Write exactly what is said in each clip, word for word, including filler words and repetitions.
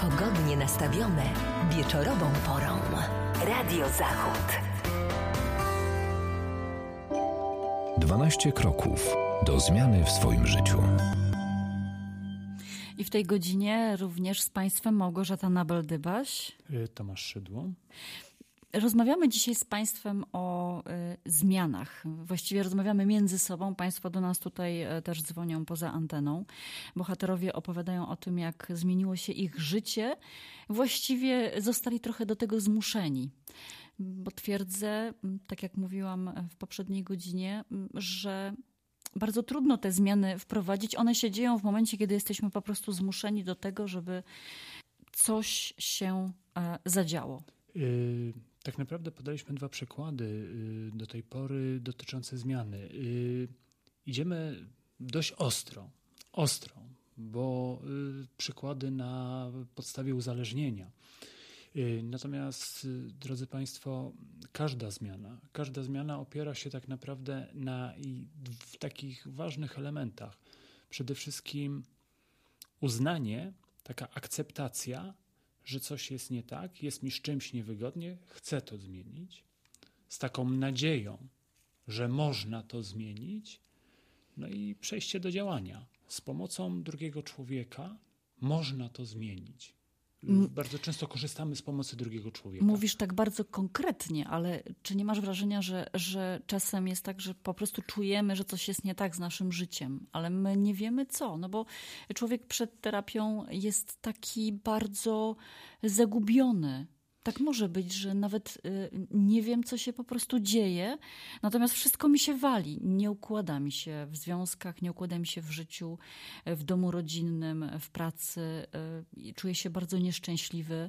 Pogodnie nastawione wieczorową porą. Radio Zachód. dwanaście kroków do zmiany w swoim życiu. I w tej godzinie również z Państwem Małgorzata Nabel-Dybaś. Tomasz Szydło. Rozmawiamy dzisiaj z Państwem o y, zmianach. Właściwie rozmawiamy między sobą. Państwo do nas tutaj y, też dzwonią poza anteną. Bohaterowie opowiadają o tym, jak zmieniło się ich życie. Właściwie zostali trochę do tego zmuszeni. Bo twierdzę, tak jak mówiłam w poprzedniej godzinie, że bardzo trudno te zmiany wprowadzić. One się dzieją w momencie, kiedy jesteśmy po prostu zmuszeni do tego, żeby coś się e, zadziało. Yy, tak naprawdę podaliśmy dwa przykłady yy, do tej pory dotyczące zmiany. Yy, idziemy dość ostro, ostro, bo yy, przykłady na podstawie uzależnienia. Natomiast, drodzy Państwo, każda zmiana, każda zmiana opiera się tak naprawdę na i w takich ważnych elementach. Przede wszystkim uznanie, taka akceptacja, że coś jest nie tak, jest mi z czymś niewygodnie, chcę to zmienić, z taką nadzieją, że można to zmienić, no i przejście do działania. Z pomocą drugiego człowieka można to zmienić. Bardzo często korzystamy z pomocy drugiego człowieka. Mówisz tak bardzo konkretnie, ale czy nie masz wrażenia, że, że czasem jest tak, że po prostu czujemy, że coś jest nie tak z naszym życiem, ale my nie wiemy co? No bo człowiek przed terapią jest taki bardzo zagubiony. Tak może być, że nawet nie wiem, co się po prostu dzieje, natomiast wszystko mi się wali. Nie układa mi się w związkach, nie układa mi się w życiu, w domu rodzinnym, w pracy. Czuję się bardzo nieszczęśliwy,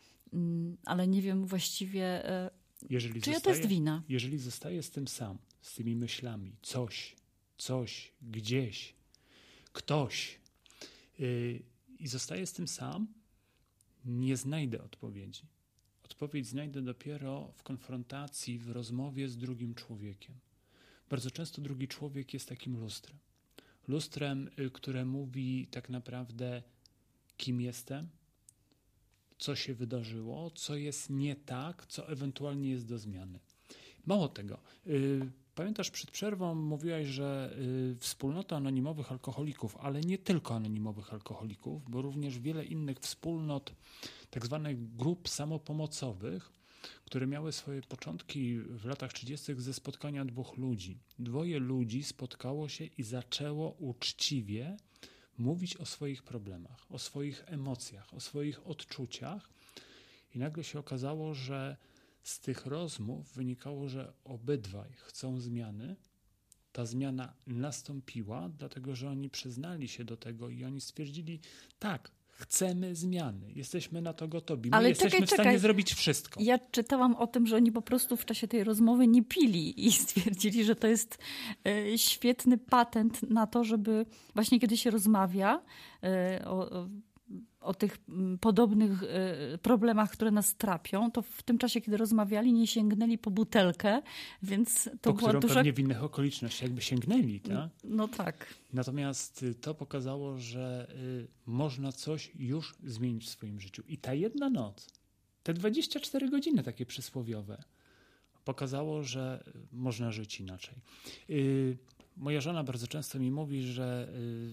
ale nie wiem właściwie, jeżeli czyja zostaje, to jest wina. Jeżeli zostaję z tym sam, z tymi myślami, coś, coś, gdzieś, ktoś yy, i zostaję z tym sam, nie znajdę odpowiedzi. Odpowiedź znajdę dopiero w konfrontacji, w rozmowie z drugim człowiekiem. Bardzo często drugi człowiek jest takim lustrem. Lustrem, które mówi tak naprawdę, kim jestem, co się wydarzyło, co jest nie tak, co ewentualnie jest do zmiany. Mało tego. Pamiętasz, przed przerwą mówiłaś, że wspólnota anonimowych alkoholików, ale nie tylko anonimowych alkoholików, bo również wiele innych wspólnot, tak zwanych grup samopomocowych, które miały swoje początki w latach trzydziestych ze spotkania dwóch ludzi. Dwoje ludzi spotkało się i zaczęło uczciwie mówić o swoich problemach, o swoich emocjach, o swoich odczuciach i nagle się okazało, że z tych rozmów wynikało, że obydwaj chcą zmiany. Ta zmiana nastąpiła, dlatego że oni przyznali się do tego i oni stwierdzili, tak, chcemy zmiany, jesteśmy na to gotowi, my Ale jesteśmy czekaj, w stanie czekaj. zrobić wszystko. Ja czytałam o tym, że oni po prostu w czasie tej rozmowy nie pili i stwierdzili, że to jest e, świetny patent na to, żeby właśnie kiedy się rozmawia e, o, o o tych podobnych problemach, które nas trapią, to w tym czasie, kiedy rozmawiali, nie sięgnęli po butelkę, więc to po była którą duża... pewnie w innych okolicznościach jakby sięgnęli, tak? No tak. Natomiast to pokazało, że y, można coś już zmienić w swoim życiu. I ta jedna noc, te dwadzieścia cztery godziny takie przysłowiowe, pokazało, że można żyć inaczej. Y, Moja żona bardzo często mi mówi, że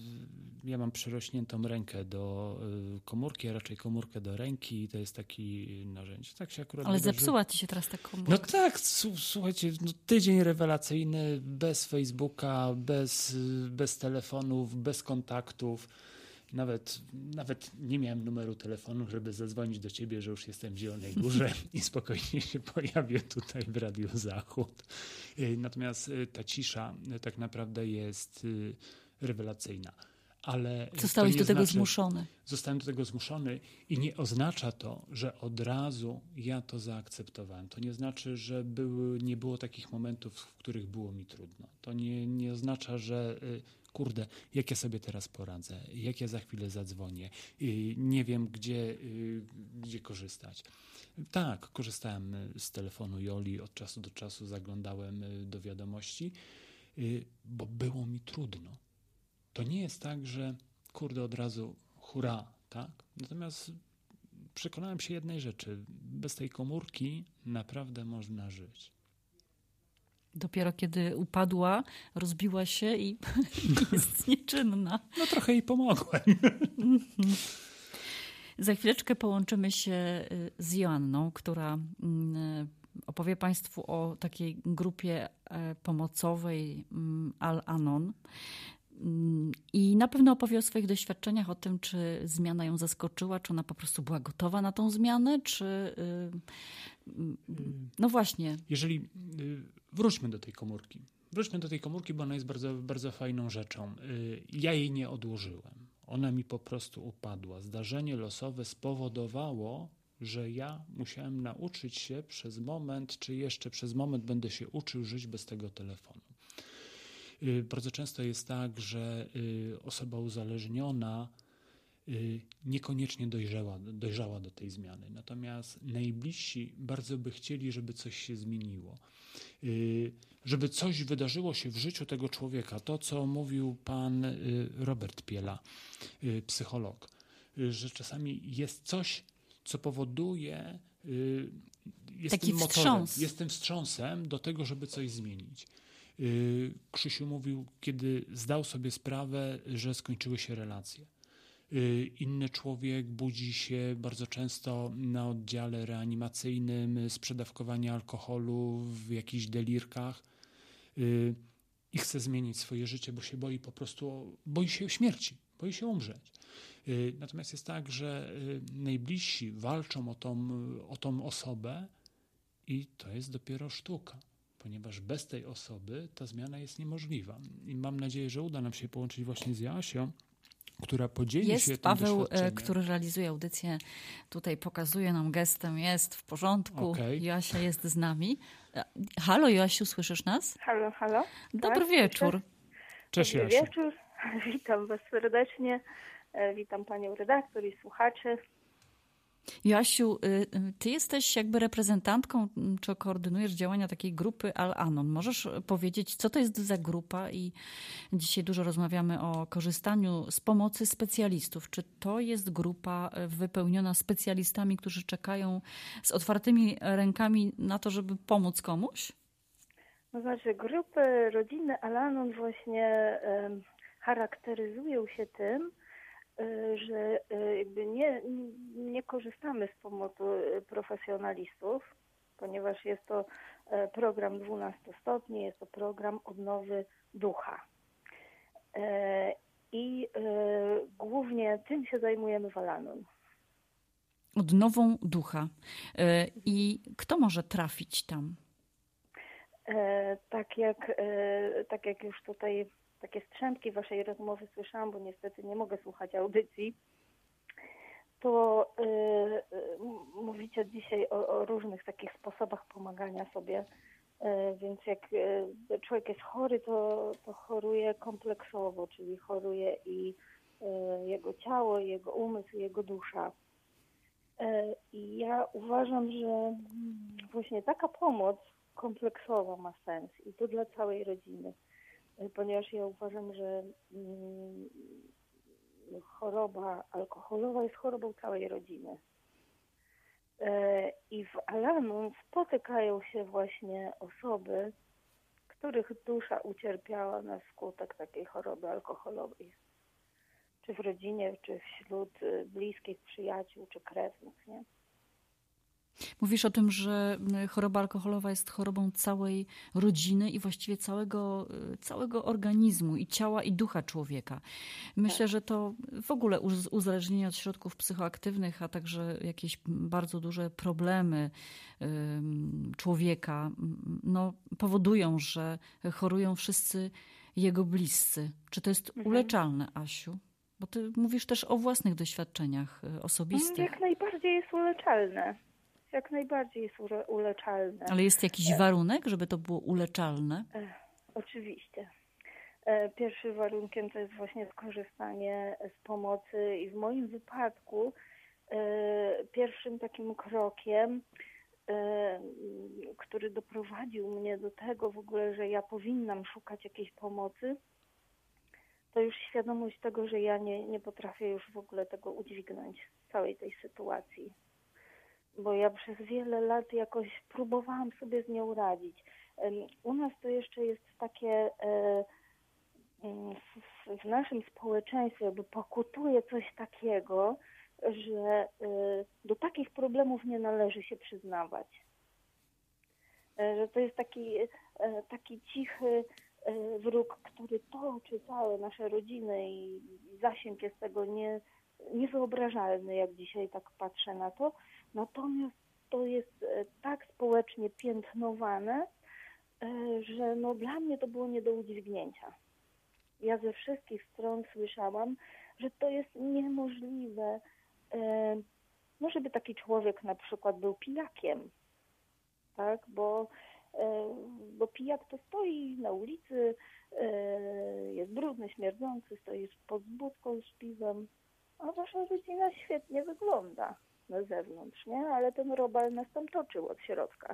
y, ja mam przyrośniętą rękę do y, komórki, a raczej komórkę do ręki i to jest taki narzędzie. Tak się akurat Ale wydarzy... zepsuła ci się teraz ta komórka. No tak, słuchajcie, no tydzień rewelacyjny, bez Facebooka, bez, bez telefonów, bez kontaktów. Nawet, nawet nie miałem numeru telefonu, żeby zadzwonić do ciebie, że już jestem w Zielonej Górze i spokojnie się pojawię tutaj w Radiu Zachód. Natomiast ta cisza tak naprawdę jest rewelacyjna. Ale Zostałeś do tego znaczy, zmuszony. Zostałem do tego zmuszony i nie oznacza to, że od razu ja to zaakceptowałem. To nie znaczy, że były, nie było takich momentów, w których było mi trudno. To nie, nie oznacza, że kurde, jak ja sobie teraz poradzę, jak ja za chwilę zadzwonię, nie wiem, gdzie, gdzie korzystać. Tak, korzystałem z telefonu Joli, od czasu do czasu zaglądałem do wiadomości, bo było mi trudno. To nie jest tak, że kurde, od razu hurra, tak? Natomiast przekonałem się jednej rzeczy. Bez tej komórki naprawdę można żyć. Dopiero kiedy upadła, rozbiła się i jest nieczynna. No trochę jej pomogłem. Za chwileczkę połączymy się z Joanną, która opowie Państwu o takiej grupie pomocowej Al-Anon. I na pewno opowie o swoich doświadczeniach, o tym, czy zmiana ją zaskoczyła, czy ona po prostu była gotowa na tą zmianę, czy... No właśnie. Jeżeli... Wróćmy do tej komórki. Wróćmy do tej komórki, bo ona jest bardzo, bardzo fajną rzeczą. Ja jej nie odłożyłem. Ona mi po prostu upadła. Zdarzenie losowe spowodowało, że ja musiałem nauczyć się przez moment, czy jeszcze przez moment będę się uczył żyć bez tego telefonu. Bardzo często jest tak, że osoba uzależniona niekoniecznie dojrzała, dojrzała do tej zmiany. Natomiast najbliżsi bardzo by chcieli, żeby coś się zmieniło. Żeby coś wydarzyło się w życiu tego człowieka. To, co mówił pan Robert Piela, psycholog, że czasami jest coś, co powoduje, jest Taki tym motorem, wstrząs. jest tym wstrząsem do tego, żeby coś zmienić. Krzysiu mówił, kiedy zdał sobie sprawę, że skończyły się relacje. Inny człowiek budzi się bardzo często na oddziale reanimacyjnym z przedawkowania alkoholu w jakichś delirkach i chce zmienić swoje życie, bo się boi po prostu, boi się śmierci, boi się umrzeć. Natomiast jest tak, że najbliżsi walczą o tą, o tą osobę i to jest dopiero sztuka, ponieważ bez tej osoby ta zmiana jest niemożliwa. I mam nadzieję, że uda nam się połączyć właśnie z Joasią, która podzieli jest się tym Paweł, doświadczeniem. który realizuje audycję, tutaj pokazuje nam gestem, jest w porządku, Okay. Joasia jest z nami. Halo Joasiu, słyszysz nas? Halo, halo. Dobry tak, wieczór. słyszę. Cześć Dobry Joasiu. wieczór. Witam Was serdecznie. Witam Panią redaktor i słuchaczy. Joasiu, ty jesteś jakby reprezentantką, czy koordynujesz działania takiej grupy Al-Anon. Możesz powiedzieć, co to jest za grupa? I dzisiaj dużo rozmawiamy o korzystaniu z pomocy specjalistów. Czy to jest grupa wypełniona specjalistami, którzy czekają z otwartymi rękami na to, żeby pomóc komuś? No znaczy, grupy rodziny Al-Anon właśnie um, charakteryzują się tym, że jakby nie, nie korzystamy z pomocy profesjonalistów, ponieważ jest to program dwunastu stopni, jest to program odnowy ducha. I głównie tym się zajmujemy w Al-Anon. Odnową ducha. I kto może trafić tam? Tak jak, tak jak już tutaj takie strzępki waszej rozmowy słyszałam, bo niestety nie mogę słuchać audycji, to y, y, mówicie dzisiaj o, o różnych takich sposobach pomagania sobie, y, więc jak y, człowiek jest chory, to, to choruje kompleksowo, czyli choruje i y, jego ciało, i jego umysł, i jego dusza. Y, I ja uważam, że właśnie taka pomoc kompleksowa ma sens i to dla całej rodziny. Ponieważ ja uważam, że mm, choroba alkoholowa jest chorobą całej rodziny. E, I w Al-Anon spotykają się właśnie osoby, których dusza ucierpiała na skutek takiej choroby alkoholowej. Czy w rodzinie, czy wśród bliskich, przyjaciół, czy krewnych, nie? Mówisz o tym, że choroba alkoholowa jest chorobą całej rodziny i właściwie całego, całego organizmu i ciała i ducha człowieka. Myślę, tak. że to w ogóle uzależnienie od środków psychoaktywnych, a także jakieś bardzo duże problemy człowieka no, powodują, że chorują wszyscy jego bliscy. Czy to jest mhm. uleczalne, Asiu? Bo ty mówisz też o własnych doświadczeniach osobistych. Jak najbardziej jest uleczalne. Jak najbardziej jest ule- uleczalne. Ale jest jakiś warunek, żeby to było uleczalne? E, oczywiście. E, pierwszym warunkiem to jest właśnie skorzystanie z pomocy i w moim wypadku e, pierwszym takim krokiem, e, który doprowadził mnie do tego w ogóle, że ja powinnam szukać jakiejś pomocy, to już świadomość tego, że ja nie, nie potrafię już w ogóle tego udźwignąć, całej tej sytuacji. Bo ja przez wiele lat jakoś próbowałam sobie z nią radzić. U nas to jeszcze jest takie, w naszym społeczeństwie jakby pokutuje coś takiego, że do takich problemów nie należy się przyznawać. Że to jest taki, taki cichy wróg, który toczy całe nasze rodziny i zasięg jest tego nie, niewyobrażalny, jak dzisiaj tak patrzę na to. Natomiast to jest tak społecznie piętnowane, że no dla mnie to było nie do udźwignięcia. Ja ze wszystkich stron słyszałam, że to jest niemożliwe, no żeby taki człowiek na przykład był pijakiem, tak, bo, bo pijak to stoi na ulicy, jest brudny, śmierdzący, stoi pod budką z piwem, a wasza rodzina świetnie wygląda na zewnątrz, nie? Ale ten robal nas tam toczył od środka.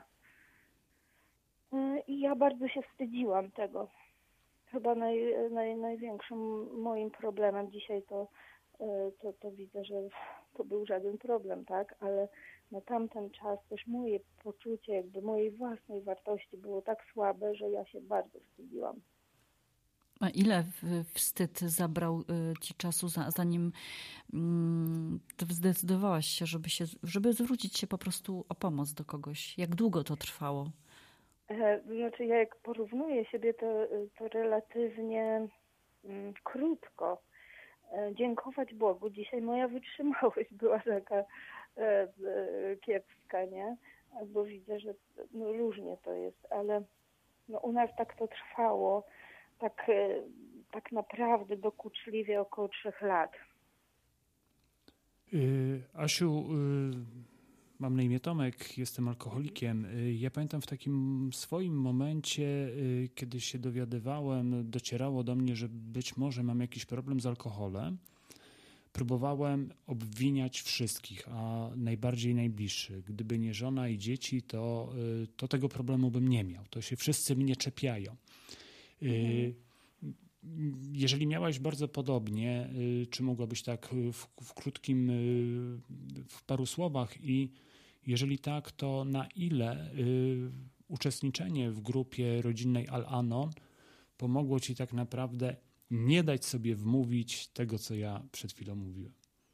I ja bardzo się wstydziłam tego. Chyba naj, naj, największym moim problemem dzisiaj to, to, to widzę, że to był żaden problem, tak? Ale na tamten czas też moje poczucie jakby mojej własnej wartości było tak słabe, że ja się bardzo wstydziłam. A ile wstyd zabrał ci czasu, zanim zdecydowałaś się, żeby, się, żeby zwrócić się po prostu o pomoc do kogoś? Jak długo to trwało? Znaczy ja jak porównuję siebie, to, to relatywnie mm, krótko. Dziękować Bogu. Dzisiaj moja wytrzymałość była taka e, e, kiepska, nie? Bo widzę, że no, różnie to jest, ale no, u nas tak to trwało, tak, e, tak naprawdę dokuczliwie około trzech lat. Yy, Asiu, yy, mam na imię Tomek, jestem alkoholikiem. Yy, ja pamiętam w takim swoim momencie, yy, kiedy się dowiadywałem, docierało do mnie, że być może mam jakiś problem z alkoholem. Próbowałem obwiniać wszystkich, a najbardziej najbliższych. Gdyby nie żona i dzieci, to, yy, to tego problemu bym nie miał. To się wszyscy mnie czepiają. Yy, Jeżeli miałaś bardzo podobnie, czy mogłabyś tak w, w krótkim, w paru słowach i jeżeli tak, to na ile uczestniczenie w grupie rodzinnej Al-Anon pomogło ci tak naprawdę nie dać sobie wmówić tego, co ja przed chwilą mówiłem?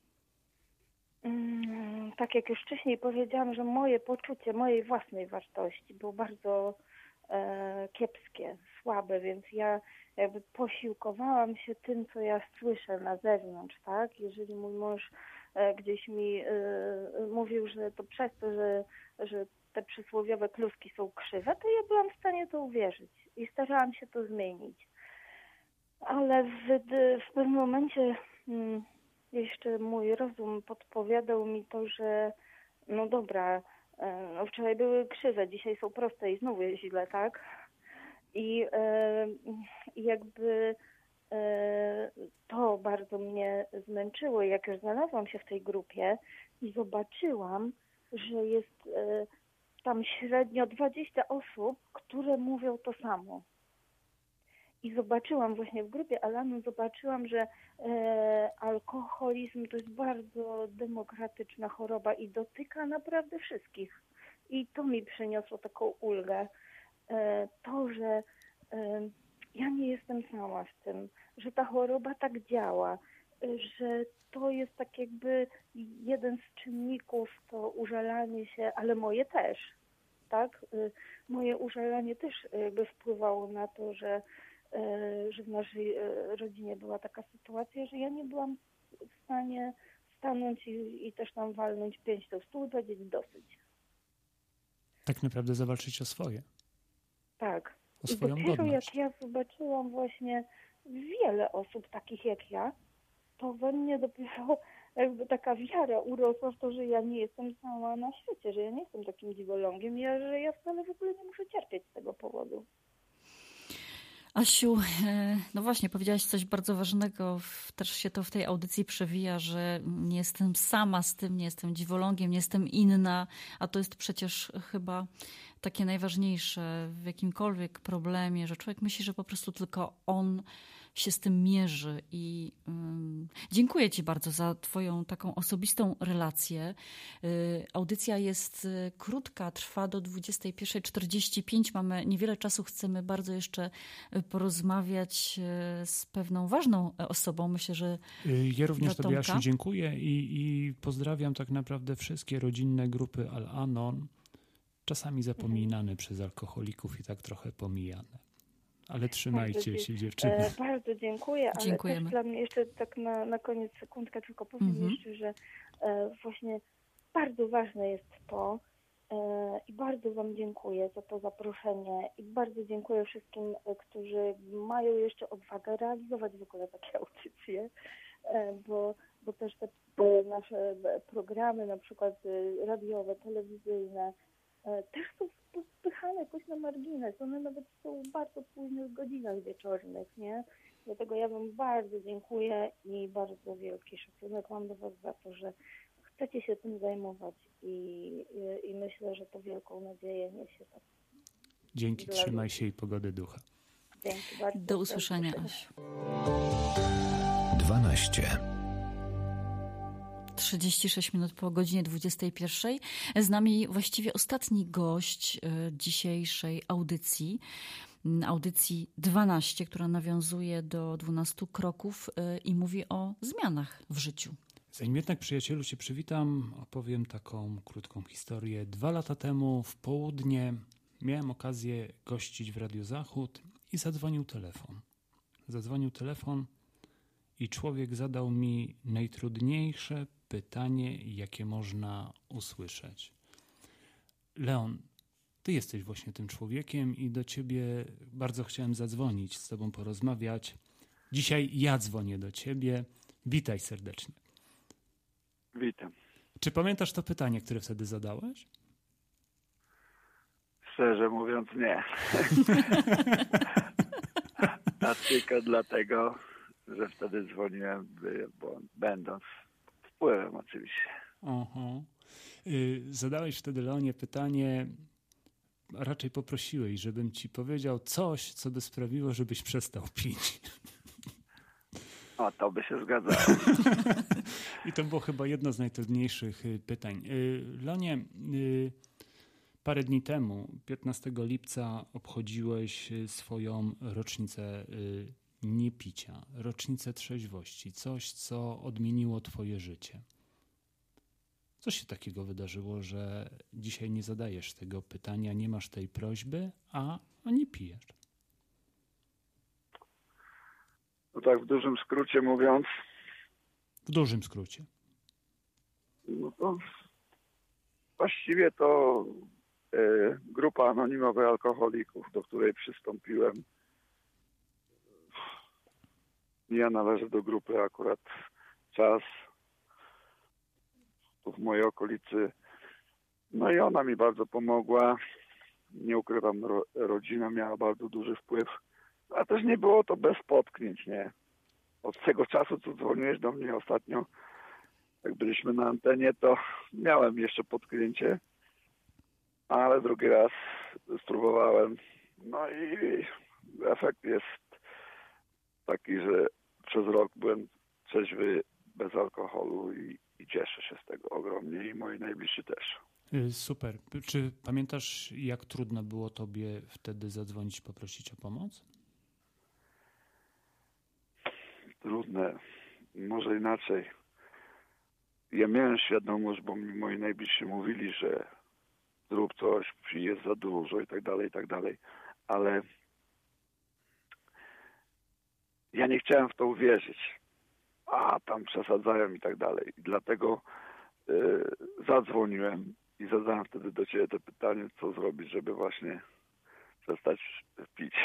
Tak jak już wcześniej powiedziałam, że moje poczucie mojej własnej wartości było bardzo e, kiepskie, słabe, więc ja jakby posiłkowałam się tym, co ja słyszę na zewnątrz, tak? Jeżeli mój mąż e, gdzieś mi e, mówił, że to przez to, że, że te przysłowiowe kluski są krzywe, to ja byłam w stanie to uwierzyć i starałam się to zmienić. Ale w, w pewnym momencie hmm, jeszcze mój rozum podpowiadał mi to, że no dobra, e, no wczoraj były krzywe, dzisiaj są proste i znowu jest źle, tak? I e, jakby e, to bardzo mnie zmęczyło. Jak już znalazłam się w tej grupie i zobaczyłam, że jest e, tam średnio dwadzieścia osób, które mówią to samo. I zobaczyłam właśnie w grupie Al-Anon, zobaczyłam, że e, alkoholizm to jest bardzo demokratyczna choroba i dotyka naprawdę wszystkich. I to mi przyniosło taką ulgę. To, że ja nie jestem sama w tym, że ta choroba tak działa, że to jest tak jakby jeden z czynników, to użalanie się, ale moje też, tak? Moje użalanie też jakby wpływało na to, że, że w naszej rodzinie była taka sytuacja, że ja nie byłam w stanie stanąć i, i też tam walnąć pięścią w stół i powiedzieć dosyć. Tak naprawdę zawalczyć o swoje. Tak. O swoją I dopiero godność. jak ja zobaczyłam właśnie wiele osób takich jak ja, to we mnie dopiero jakby taka wiara urosła w to, że ja nie jestem sama na świecie, że ja nie jestem takim dziwolągiem, ja, że ja wcale w ogóle nie muszę cierpieć z tego powodu. Asiu, no właśnie, powiedziałaś coś bardzo ważnego, też się to w tej audycji przewija, że nie jestem sama z tym, nie jestem dziwolągiem, nie jestem inna, a to jest przecież chyba takie najważniejsze w jakimkolwiek problemie, że człowiek myśli, że po prostu tylko on się z tym mierzy. I um, dziękuję Ci bardzo za Twoją taką osobistą relację. Y, audycja jest y, krótka, trwa do dwudziestej pierwszej czterdzieści pięć. Mamy niewiele czasu, chcemy bardzo jeszcze porozmawiać y, z pewną ważną osobą. Myślę, że Ja również dla Tobie, Tomka. Asiu, dziękuję i, i pozdrawiam tak naprawdę wszystkie rodzinne grupy Al-Anon, czasami zapominane mhm. przez alkoholików i tak trochę pomijane. Ale trzymajcie bardzo się, dziewczyny. E, bardzo dziękuję, ale Dziękujemy. też dla mnie jeszcze tak na, na koniec sekundkę tylko powiem Mhm. jeszcze, że e, właśnie bardzo ważne jest to e, i bardzo Wam dziękuję za to zaproszenie i bardzo dziękuję wszystkim, e, którzy mają jeszcze odwagę realizować w ogóle takie audycje, e, bo, bo też te e, nasze programy, na przykład e, radiowe, telewizyjne, e, też są spychane jakoś na margines. One nawet są w bardzo późnych godzinach wieczornych, nie? Dlatego ja Wam bardzo dziękuję i bardzo wielki szacunek mam do Was za to, że chcecie się tym zajmować i, i, i myślę, że to wielką nadzieję niesie. To Dzięki, dla trzymaj ludzi. się i pogody ducha. Dzięki bardzo. Do usłyszenia, Asiu. dwanaście. trzydzieści sześć minut po godzinie dwudziestej pierwszej. Z nami właściwie ostatni gość y, dzisiejszej audycji. y, Audycji dwanaście, która nawiązuje do dwunastu kroków y, i mówi o zmianach w życiu. Zanim jednak, przyjacielu, Cię przywitam, opowiem taką krótką historię. Dwa lata temu w południe miałem okazję gościć w Radiu Zachód i zadzwonił telefon. Zadzwonił telefon i człowiek zadał mi najtrudniejsze pytanie, jakie można usłyszeć. Leon, Ty jesteś właśnie tym człowiekiem i do Ciebie bardzo chciałem zadzwonić, z Tobą porozmawiać. Dzisiaj ja dzwonię do Ciebie. Witaj serdecznie. Witam. Czy pamiętasz to pytanie, które wtedy zadałeś? Szczerze mówiąc, nie. A tylko dlatego, że wtedy dzwoniłem, bo będąc wpływem oczywiście. Aha. Y, Zadałeś wtedy, Leonie, pytanie, a raczej poprosiłeś, żebym ci powiedział coś, co by sprawiło, żebyś przestał pić. O, to by się zgadzało. I to było chyba jedno z najtrudniejszych y, pytań. Y, Leonie, y, parę dni temu, piętnastego lipca, obchodziłeś y, swoją rocznicę y, niepicia, rocznicę trzeźwości, coś, co odmieniło twoje życie. Co się takiego wydarzyło, że dzisiaj nie zadajesz tego pytania, nie masz tej prośby, a, a nie pijesz? No tak w dużym skrócie mówiąc, W dużym skrócie. no to właściwie to e, grupa anonimowych alkoholików, do której przystąpiłem. Ja należę do grupy akurat czas tu w mojej okolicy. No i ona mi bardzo pomogła. Nie ukrywam, ro, rodzina miała bardzo duży wpływ. A też nie było to bez potknięć, nie? Od tego czasu, co dzwoniłeś do mnie ostatnio, jak byliśmy na antenie, to miałem jeszcze potknięcie, ale drugi raz spróbowałem. No i efekt jest taki, że przez rok byłem trzeźwy, bez alkoholu i, i cieszę się z tego ogromnie i moi najbliżsi też. Y, Super. Czy pamiętasz, jak trudno było tobie wtedy zadzwonić, poprosić o pomoc? Trudne, może inaczej. Ja miałem świadomość, bo mi moi najbliżsi mówili, że zrób coś, jest za dużo i tak dalej, i tak dalej, ale ja nie chciałem w to uwierzyć. A tam przesadzają i tak dalej. I dlatego y, zadzwoniłem i zadałem wtedy do Ciebie to pytanie, co zrobić, żeby właśnie przestać pić.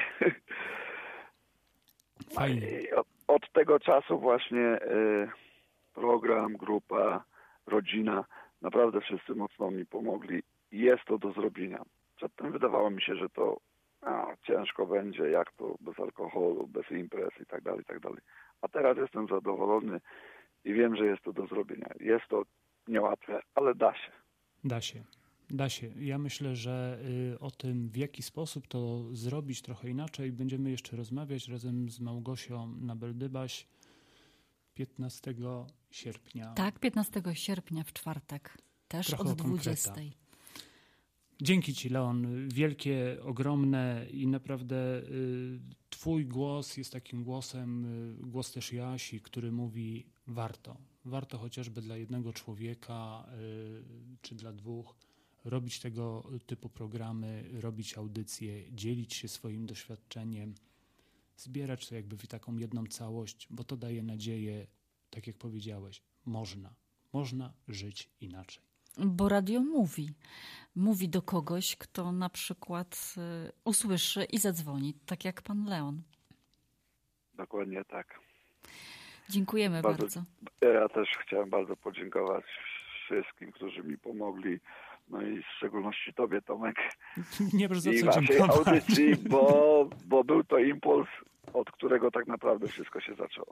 Fajnie. I od, od tego czasu właśnie y, program, grupa, rodzina, naprawdę wszyscy mocno mi pomogli. Jest to do zrobienia. Przedtem wydawało mi się, że to a, ciężko będzie, jak to bez alkoholu, bez imprez i tak dalej, i tak dalej. A teraz jestem zadowolony i wiem, że jest to do zrobienia. Jest to niełatwe, ale da się. Da się. Da się. Ja myślę, że y, o tym, w jaki sposób to zrobić trochę inaczej, będziemy jeszcze rozmawiać razem z Małgosią Nabel-Dybaś piętnastego sierpnia. Tak, piętnastego sierpnia w czwartek. Też Trochę od o konkretach. dwudziestej. Dzięki Ci, Leon. Wielkie, ogromne i naprawdę y, Twój głos jest takim głosem, y, głos też Jasi, który mówi warto. Warto chociażby dla jednego człowieka y, czy dla dwóch robić tego typu programy, robić audycje, dzielić się swoim doświadczeniem, zbierać to jakby w taką jedną całość, bo to daje nadzieję, tak jak powiedziałeś, można. Można żyć inaczej. Bo radio mówi. Mówi do kogoś, kto na przykład y, usłyszy i zadzwoni, tak jak pan Leon. Dokładnie tak. Dziękujemy bardzo. bardzo. Ja też chciałem bardzo podziękować wszystkim, którzy mi pomogli, no i w szczególności Tobie, Tomek, Nie proszę i za co Waszej dziękować. audycji, bo, bo był to impuls, od którego tak naprawdę wszystko się zaczęło.